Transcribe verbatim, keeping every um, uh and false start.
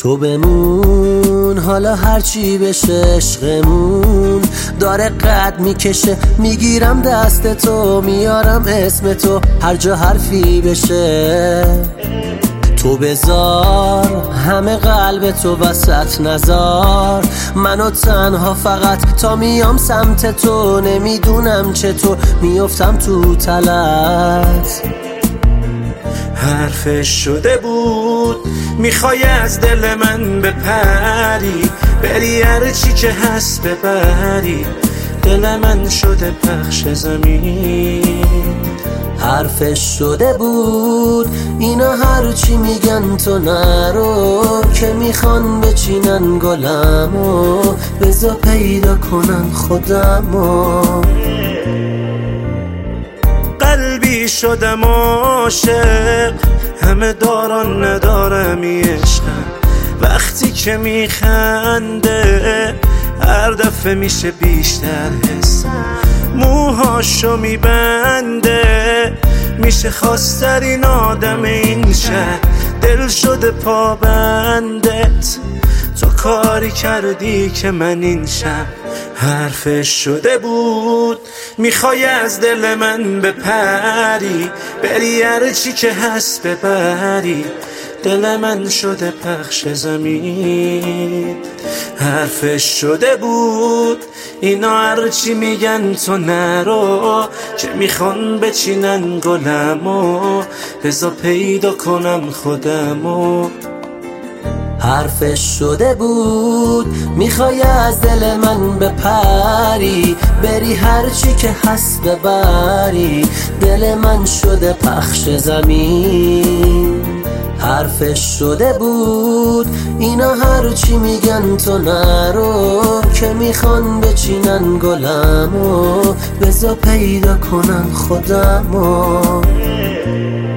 تو بمون حالا هرچی بشه، عشقمون داره قد میکشه. میگیرم دست تو میارم اسم تو، هر جا حرفی بشه. تو بذار همه قلب تو وسط، نزار منو تنها فقط تا میام سمت تو. نمیدونم چطور میافتم تو تلت. حرفش شده بود میخوای از دل من بپری، بری هرچی که هست ببری. دل من شده پخش زمین. حرفش شده بود اینا هرچی میگن تو نرو، که میخوان بچینن گلمو. بذار پیدا کنم خودمو. قلبی شدم عاشق، همه داران ندارم عشقم. وقتی که میخنده هر دفعه میشه بیشتر حسم. موهاشو میبنده میشه خواسترین آدم این شهر. دل شده پابندت، تو کاری کردی که من این شب. حرفش شده بود میخوای از دل من بپری، بری هرچی که هست ببری. دل من شده پخش زمین. حرفش شده بود اینا هرچی میگن تو نرو، که میخوان بچینن گلمو. بذار پیدا کنم خودمو. حرفش شده بود میخوای از دل من بپری، بری هرچی که هست ببری. دل من شده پخش زمین. حرفش شده بود اینا هرچی میگن تو نرو، که میخوان بچینن گلمو. بذار پیدا کنم خودمو.